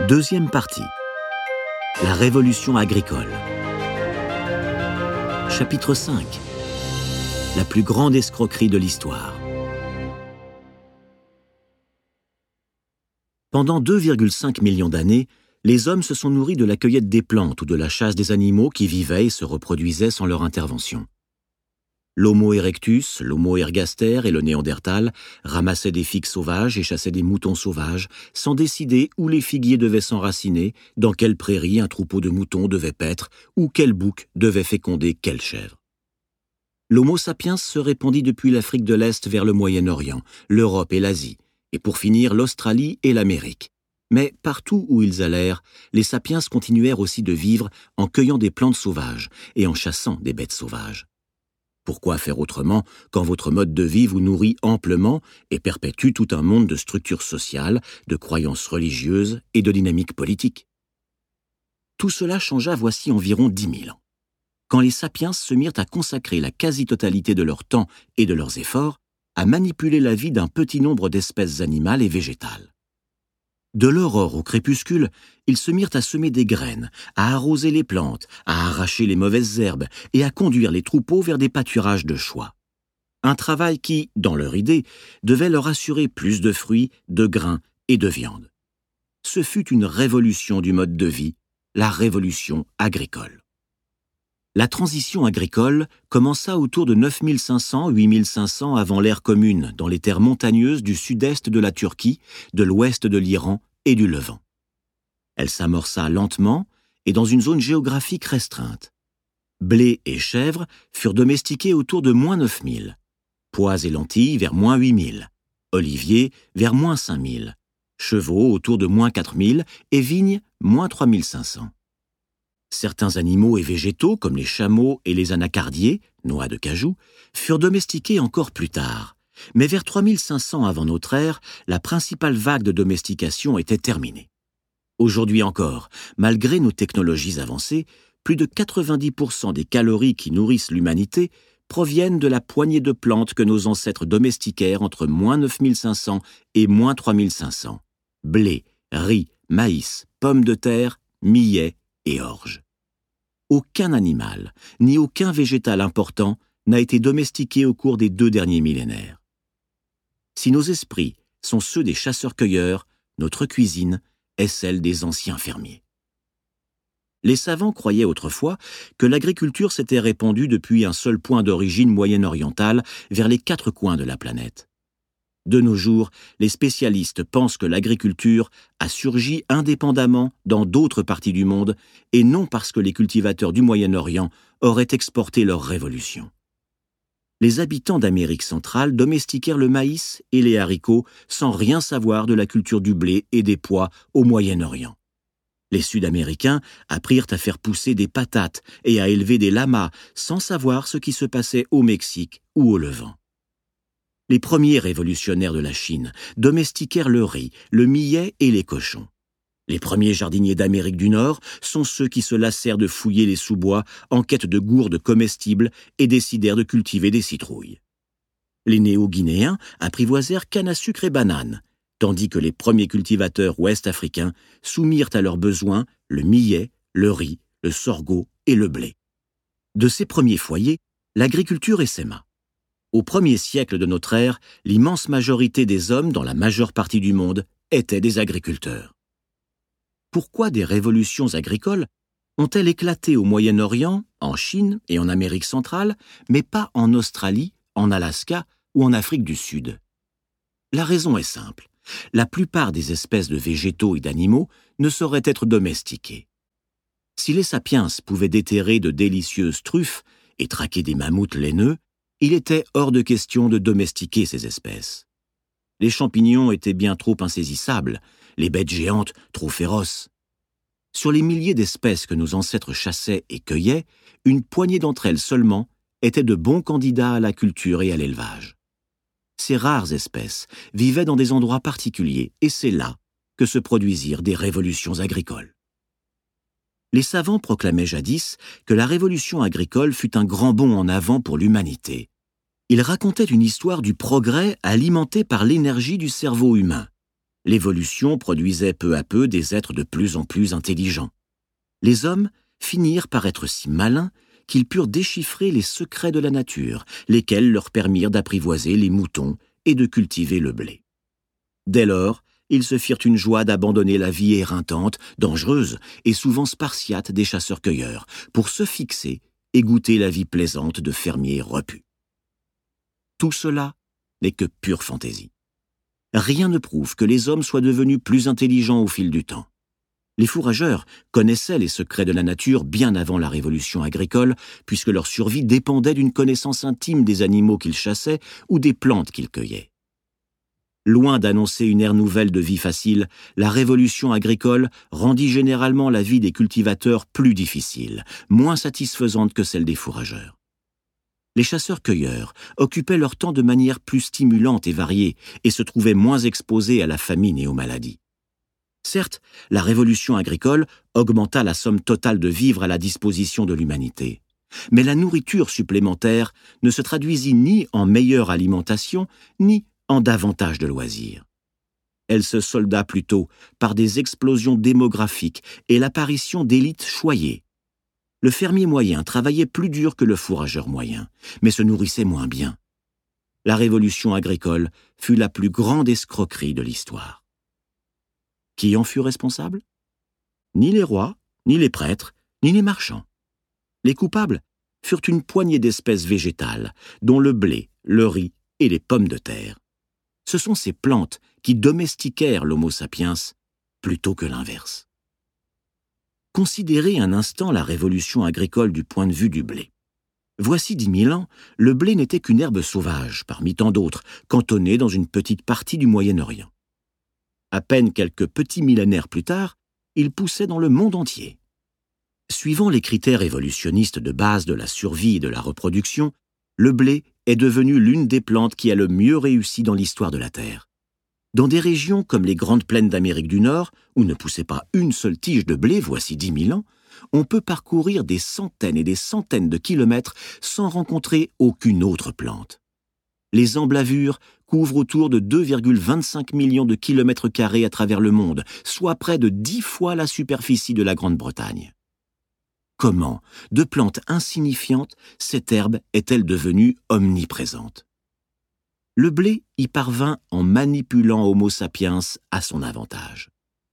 Deuxième partie. La révolution agricole. Chapitre 5. La plus grande escroquerie de l'histoire. Pendant 2,5 millions d'années, les hommes se sont nourris de la cueillette des plantes ou de la chasse des animaux qui vivaient et se reproduisaient sans leur intervention. L'Homo erectus, l'Homo ergaster et le Néandertal ramassaient des figues sauvages et chassaient des moutons sauvages sans décider où les figuiers devaient s'enraciner, dans quelle prairie un troupeau de moutons devait paître ou quel bouc devait féconder quelle chèvre. L'Homo sapiens se répandit depuis l'Afrique de l'Est vers le Moyen-Orient, l'Europe et l'Asie, et pour finir l'Australie et l'Amérique. Mais partout où ils allèrent, les sapiens continuèrent aussi de vivre en cueillant des plantes sauvages et en chassant des bêtes sauvages. Pourquoi faire autrement quand votre mode de vie vous nourrit amplement et perpétue tout un monde de structures sociales, de croyances religieuses et de dynamiques politiques? Tout cela changea voici environ 10 000 ans, quand les sapiens se mirent à consacrer la quasi-totalité de leur temps et de leurs efforts à manipuler la vie d'un petit nombre d'espèces animales et végétales. De l'aurore au crépuscule, ils se mirent à semer des graines, à arroser les plantes, à arracher les mauvaises herbes et à conduire les troupeaux vers des pâturages de choix. Un travail qui, dans leur idée, devait leur assurer plus de fruits, de grains et de viande. Ce fut une révolution du mode de vie, la révolution agricole. La transition agricole commença autour de 9500-8500 avant l'ère commune dans les terres montagneuses du sud-est de la Turquie, de l'ouest de l'Iran et du Levant. Elle s'amorça lentement et dans une zone géographique restreinte. Blé et chèvres furent domestiqués autour de moins 9000, pois et lentilles vers moins 8000, oliviers vers moins 5000, chevaux autour de moins 4000 et vignes moins 3500. Certains animaux et végétaux, comme les chameaux et les anacardiers, noix de cajou, furent domestiqués encore plus tard. Mais vers 3500 avant notre ère, la principale vague de domestication était terminée. Aujourd'hui encore, malgré nos technologies avancées, plus de 90% des calories qui nourrissent l'humanité proviennent de la poignée de plantes que nos ancêtres domestiquèrent entre moins 9500 et moins 3500. Blé, riz, maïs, pommes de terre, millet et orge. Aucun animal, ni aucun végétal important n'a été domestiqué au cours des 2 derniers millénaires. Si nos esprits sont ceux des chasseurs-cueilleurs, notre cuisine est celle des anciens fermiers. Les savants croyaient autrefois que l'agriculture s'était répandue depuis un seul point d'origine moyen-orientale vers les 4 coins de la planète. De nos jours, les spécialistes pensent que l'agriculture a surgi indépendamment dans d'autres parties du monde et non parce que les cultivateurs du Moyen-Orient auraient exporté leur révolution. Les habitants d'Amérique centrale domestiquèrent le maïs et les haricots sans rien savoir de la culture du blé et des pois au Moyen-Orient. Les Sud-Américains apprirent à faire pousser des patates et à élever des lamas sans savoir ce qui se passait au Mexique ou au Levant. Les premiers révolutionnaires de la Chine domestiquèrent le riz, le millet et les cochons. Les premiers jardiniers d'Amérique du Nord sont ceux qui se lassèrent de fouiller les sous-bois en quête de gourdes comestibles et décidèrent de cultiver des citrouilles. Les néo-guinéens apprivoisèrent canne à sucre et bananes, tandis que les premiers cultivateurs ouest-africains soumirent à leurs besoins le millet, le riz, le sorgho et le blé. De ces premiers foyers, l'agriculture essaima. Au 1er siècle de notre ère, l'immense majorité des hommes dans la majeure partie du monde étaient des agriculteurs. Pourquoi des révolutions agricoles ont-elles éclaté au Moyen-Orient, en Chine et en Amérique centrale, mais pas en Australie, en Alaska ou en Afrique du Sud? La raison est simple. La plupart des espèces de végétaux et d'animaux ne sauraient être domestiquées. Si les sapiens pouvaient déterrer de délicieuses truffes et traquer des mammouths laineux, il était hors de question de domestiquer ces espèces. Les champignons étaient bien trop insaisissables, les bêtes géantes trop féroces. Sur les milliers d'espèces que nos ancêtres chassaient et cueillaient, une poignée d'entre elles seulement étaient de bons candidats à la culture et à l'élevage. Ces rares espèces vivaient dans des endroits particuliers et c'est là que se produisirent des révolutions agricoles. Les savants proclamaient jadis que la révolution agricole fut un grand bond en avant pour l'humanité. Ils racontaient une histoire du progrès alimenté par l'énergie du cerveau humain. L'évolution produisait peu à peu des êtres de plus en plus intelligents. Les hommes finirent par être si malins qu'ils purent déchiffrer les secrets de la nature, lesquels leur permirent d'apprivoiser les moutons et de cultiver le blé. Dès lors, ils se firent une joie d'abandonner la vie éreintante, dangereuse et souvent spartiate des chasseurs-cueilleurs, pour se fixer et goûter la vie plaisante de fermiers repus. Tout cela n'est que pure fantaisie. Rien ne prouve que les hommes soient devenus plus intelligents au fil du temps. Les fourrageurs connaissaient les secrets de la nature bien avant la révolution agricole, puisque leur survie dépendait d'une connaissance intime des animaux qu'ils chassaient ou des plantes qu'ils cueillaient. Loin d'annoncer une ère nouvelle de vie facile, la révolution agricole rendit généralement la vie des cultivateurs plus difficile, moins satisfaisante que celle des fourrageurs. Les chasseurs-cueilleurs occupaient leur temps de manière plus stimulante et variée et se trouvaient moins exposés à la famine et aux maladies. Certes, la révolution agricole augmenta la somme totale de vivres à la disposition de l'humanité. Mais la nourriture supplémentaire ne se traduisit ni en meilleure alimentation, ni en davantage de loisirs. Elle se solda plutôt par des explosions démographiques et l'apparition d'élites choyées. Le fermier moyen travaillait plus dur que le fourrageur moyen, mais se nourrissait moins bien. La révolution agricole fut la plus grande escroquerie de l'histoire. Qui en fut responsable? Ni les rois, ni les prêtres, ni les marchands. Les coupables furent une poignée d'espèces végétales, dont le blé, le riz et les pommes de terre. Ce sont ces plantes qui domestiquèrent l'Homo sapiens plutôt que l'inverse. Considérez un instant la révolution agricole du point de vue du blé. Voici 10 000 ans, le blé n'était qu'une herbe sauvage, parmi tant d'autres, cantonnée dans une petite partie du Moyen-Orient. À peine quelques petits millénaires plus tard, il poussait dans le monde entier. Suivant les critères évolutionnistes de base de la survie et de la reproduction, le blé est devenu l'une des plantes qui a le mieux réussi dans l'histoire de la Terre. Dans des régions comme les Grandes Plaines d'Amérique du Nord, où ne poussait pas une seule tige de blé voici 10 000 ans, on peut parcourir des centaines et des centaines de kilomètres sans rencontrer aucune autre plante. Les emblavures couvrent autour de 2,25 millions de kilomètres carrés à travers le monde, soit près de 10 fois la superficie de la Grande-Bretagne. Comment, de plante insignifiante, cette herbe est-elle devenue omniprésente? Le blé y parvint en manipulant Homo sapiens à son avantage.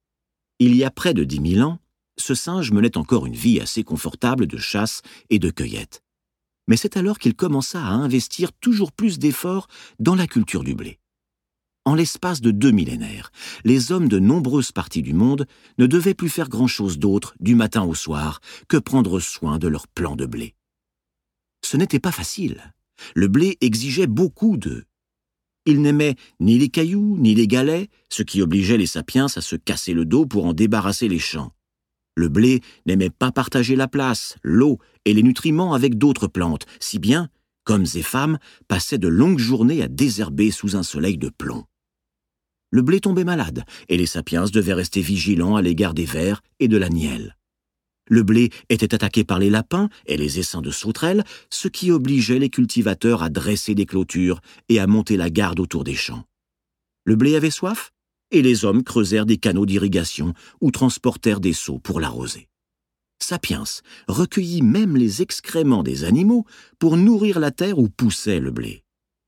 Il y a près de 10 000 ans, ce singe menait encore une vie assez confortable de chasse et de cueillette. Mais c'est alors qu'il commença à investir toujours plus d'efforts dans la culture du blé. En l'espace de 2 millénaires, les hommes de nombreuses parties du monde ne devaient plus faire grand-chose d'autre du matin au soir que prendre soin de leurs plants de blé. Ce n'était pas facile. Le blé exigeait beaucoup d'eux. Il n'aimait ni les cailloux ni les galets, ce qui obligeait les sapiens à se casser le dos pour en débarrasser les champs. Le blé n'aimait pas partager la place, l'eau et les nutriments avec d'autres plantes, si bien qu'hommes et femmes passaient de longues journées à désherber sous un soleil de plomb. Le blé tombait malade, et les sapiens devaient rester vigilants à l'égard des vers et de la nielle. Le blé était attaqué par les lapins et les essaims de sauterelles, ce qui obligeait les cultivateurs à dresser des clôtures et à monter la garde autour des champs. Le blé avait soif, et les hommes creusèrent des canaux d'irrigation ou transportèrent des seaux pour l'arroser. Sapiens recueillit même les excréments des animaux pour nourrir la terre où poussait le blé.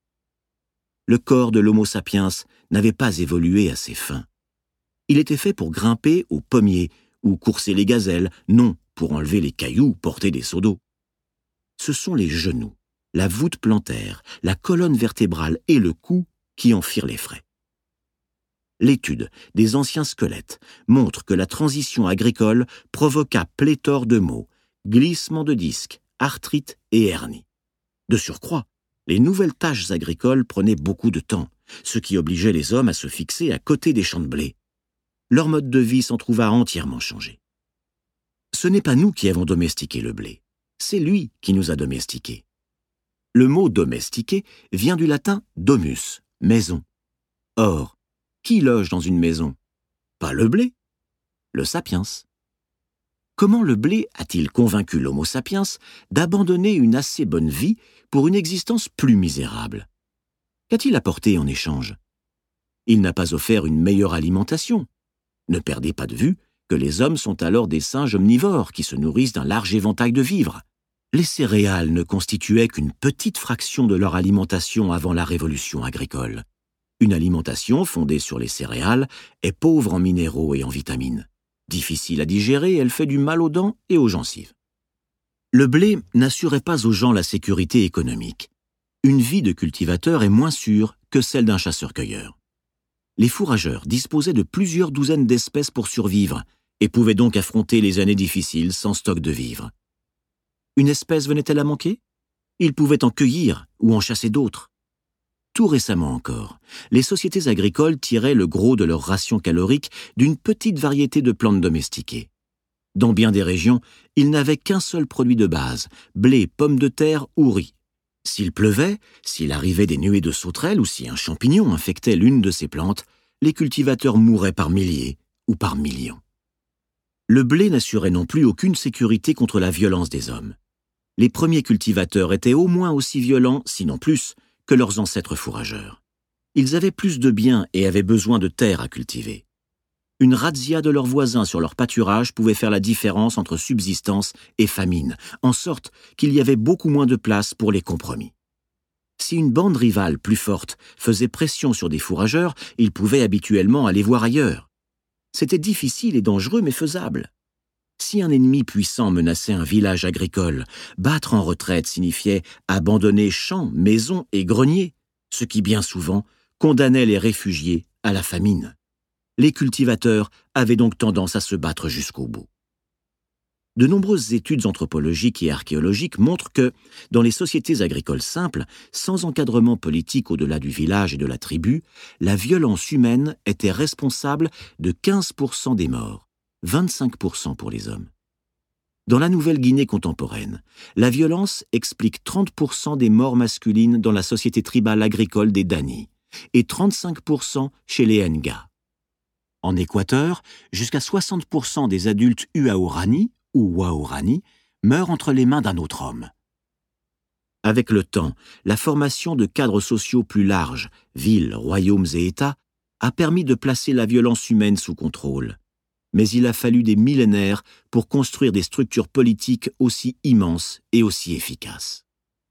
Le corps de l'Homo sapiens n'avait pas évolué assez fin. Il était fait pour grimper aux pommiers ou courser les gazelles, non pour enlever les cailloux ou porter des seaux d'eau. Ce sont les genoux, la voûte plantaire, la colonne vertébrale et le cou qui en firent les frais. L'étude des anciens squelettes montre que la transition agricole provoqua pléthore de maux, glissement de disques, arthrite et hernie. De surcroît, les nouvelles tâches agricoles prenaient beaucoup de temps, ce qui obligeait les hommes à se fixer à côté des champs de blé. Leur mode de vie s'en trouva entièrement changé. Ce n'est pas nous qui avons domestiqué le blé, c'est lui qui nous a domestiqués. Le mot « domestiqué » vient du latin « domus », maison. Or, qui loge dans une maison? Pas le blé, le sapiens. Comment le blé a-t-il convaincu l'Homo sapiens d'abandonner une assez bonne vie pour une existence plus misérable? Qu'a-t-il apporté en échange? Il n'a pas offert une meilleure alimentation. Ne perdez pas de vue que les hommes sont alors des singes omnivores qui se nourrissent d'un large éventail de vivres. Les céréales ne constituaient qu'une petite fraction de leur alimentation avant la révolution agricole. Une alimentation fondée sur les céréales est pauvre en minéraux et en vitamines. Difficile à digérer, elle fait du mal aux dents et aux gencives. Le blé n'assurait pas aux gens la sécurité économique. Une vie de cultivateur est moins sûre que celle d'un chasseur-cueilleur. Les fourrageurs disposaient de plusieurs douzaines d'espèces pour survivre et pouvaient donc affronter les années difficiles sans stock de vivres. Une espèce venait-elle à manquer? Ils pouvaient en cueillir ou en chasser d'autres. Tout récemment encore, les sociétés agricoles tiraient le gros de leur ration calorique d'une petite variété de plantes domestiquées. Dans bien des régions, ils n'avaient qu'un seul produit de base, blé, pommes de terre ou riz. S'il pleuvait, s'il arrivait des nuées de sauterelles ou si un champignon infectait l'une de ces plantes, les cultivateurs mouraient par milliers ou par millions. Le blé n'assurait non plus aucune sécurité contre la violence des hommes. Les premiers cultivateurs étaient au moins aussi violents, sinon plus, que leurs ancêtres fourrageurs. Ils avaient plus de biens et avaient besoin de terre à cultiver. Une razzia de leurs voisins sur leur pâturage pouvait faire la différence entre subsistance et famine, en sorte qu'il y avait beaucoup moins de place pour les compromis. Si une bande rivale plus forte faisait pression sur des fourrageurs, ils pouvaient habituellement aller voir ailleurs. C'était difficile et dangereux, mais faisable. Si un ennemi puissant menaçait un village agricole, battre en retraite signifiait abandonner champs, maisons et greniers, ce qui bien souvent condamnait les réfugiés à la famine. Les cultivateurs avaient donc tendance à se battre jusqu'au bout. De nombreuses études anthropologiques et archéologiques montrent que, dans les sociétés agricoles simples, sans encadrement politique au-delà du village et de la tribu, la violence humaine était responsable de 15% des morts, 25% pour les hommes. Dans la Nouvelle-Guinée contemporaine, la violence explique 30% des morts masculines dans la société tribale agricole des Dani et 35% chez les Nga. En Équateur, jusqu'à 60% des adultes Huaorani ou Waorani meurent entre les mains d'un autre homme. Avec le temps, la formation de cadres sociaux plus larges, villes, royaumes et États, a permis de placer la violence humaine sous contrôle. Mais il a fallu des millénaires pour construire des structures politiques aussi immenses et aussi efficaces.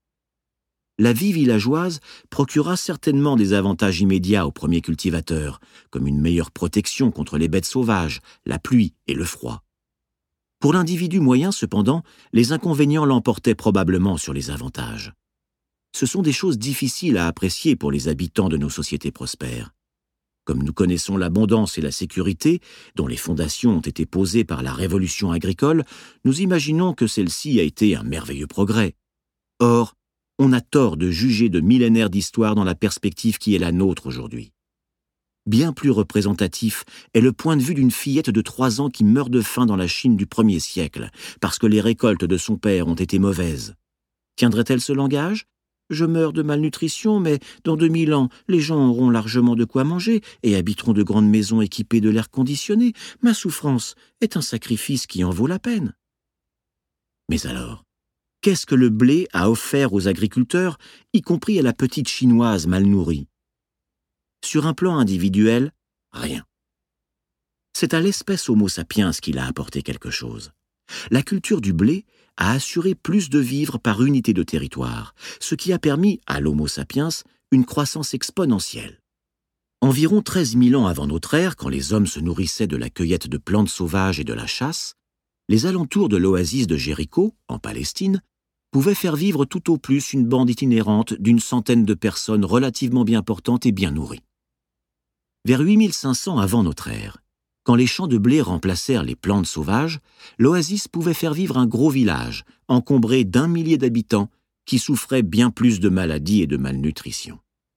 La vie villageoise procura certainement des avantages immédiats aux premiers cultivateurs, comme une meilleure protection contre les bêtes sauvages, la pluie et le froid. Pour l'individu moyen, cependant, les inconvénients l'emportaient probablement sur les avantages. Ce sont des choses difficiles à apprécier pour les habitants de nos sociétés prospères. Comme nous connaissons l'abondance et la sécurité, dont les fondations ont été posées par la révolution agricole, nous imaginons que celle-ci a été un merveilleux progrès. Or, on a tort de juger de millénaires d'histoire dans la perspective qui est la nôtre aujourd'hui. Bien plus représentatif est le point de vue d'une fillette de 3 ans qui meurt de faim dans la Chine du 1er siècle, parce que les récoltes de son père ont été mauvaises. Tiendrait-elle ce langage ? Je meurs de malnutrition, mais dans 2000 ans, les gens auront largement de quoi manger et habiteront de grandes maisons équipées de l'air conditionné. Ma souffrance est un sacrifice qui en vaut la peine. Mais alors, qu'est-ce que le blé a offert aux agriculteurs, y compris à la petite chinoise mal nourrie? Sur un plan individuel, rien. C'est à l'espèce Homo sapiens qu'il a apporté quelque chose. La culture du blé a assuré plus de vivres par unité de territoire, ce qui a permis à l'Homo sapiens une croissance exponentielle. Environ 13 000 ans avant notre ère, quand les hommes se nourrissaient de la cueillette de plantes sauvages et de la chasse, les alentours de l'oasis de Jéricho, en Palestine, pouvaient faire vivre tout au plus une bande itinérante d'une centaine de personnes relativement bien portantes et bien nourries. Vers 8500 avant notre ère, quand les champs de blé remplacèrent les plantes sauvages, l'oasis pouvait faire vivre un gros village, encombré d'1 millier d'habitants, qui souffraient bien plus de maladies et de malnutrition.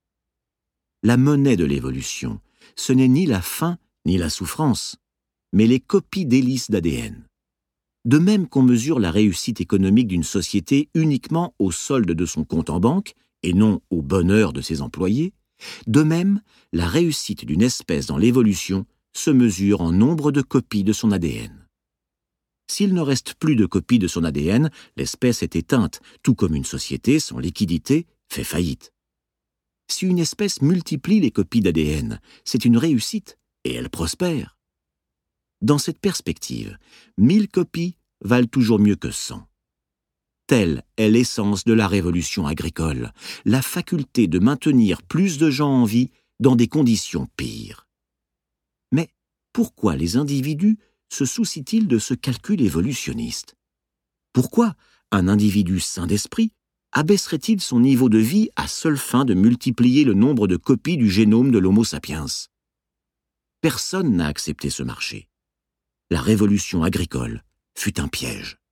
La monnaie de l'évolution, ce n'est ni la faim ni la souffrance, mais les copies d'hélices d'ADN. De même qu'on mesure la réussite économique d'une société uniquement au solde de son compte en banque, et non au bonheur de ses employés, de même, la réussite d'une espèce dans l'évolution se mesure en nombre de copies de son ADN. S'il ne reste plus de copies de son ADN, l'espèce est éteinte, tout comme une société sans liquidité fait faillite. Si une espèce multiplie les copies d'ADN, c'est une réussite et elle prospère. Dans cette perspective, 1000 copies valent toujours mieux que 100. Telle est l'essence de la révolution agricole, la faculté de maintenir plus de gens en vie dans des conditions pires. Mais pourquoi les individus se soucient-ils de ce calcul évolutionniste? Pourquoi un individu sain d'esprit abaisserait-il son niveau de vie à seule fin de multiplier le nombre de copies du génome de l'Homo sapiens? Personne n'a accepté ce marché. La révolution agricole fut un piège.